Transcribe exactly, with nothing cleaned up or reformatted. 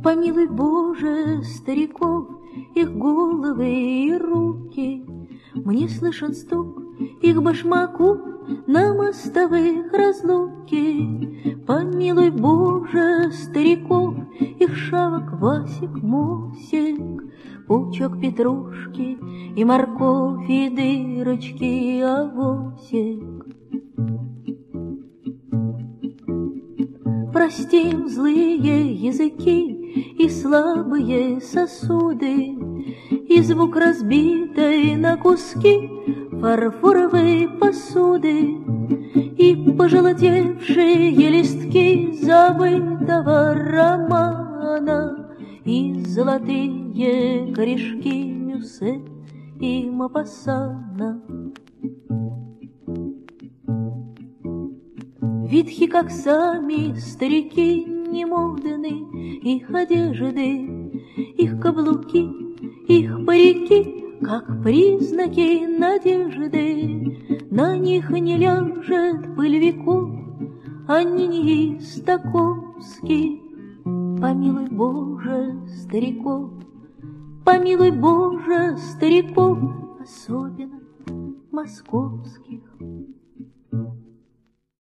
Помилуй, Боже, стариков, их головы и руки. Мне слышен стук их башмаков на мостовых разлуки. Помилуй, Боже, стариков, их шавок, Васик, Мосик, пучок петрушки и морковь, и дырочки, авосик. Простим злые языки и слабые сосуды, и звук разбитой на куски фарфоровой посуды, и пожелтевшие листки забытого романа, и золотые корешки Мюссе и Мопассана. Ветхи, как сами старики, немодны их одежды, их каблуки, их парики, как признаки надежды. На них не ляжет пыль веков, они не истаковски. Помилуй, Боже, стариков, помилуй, Боже, стариков, особенно московских.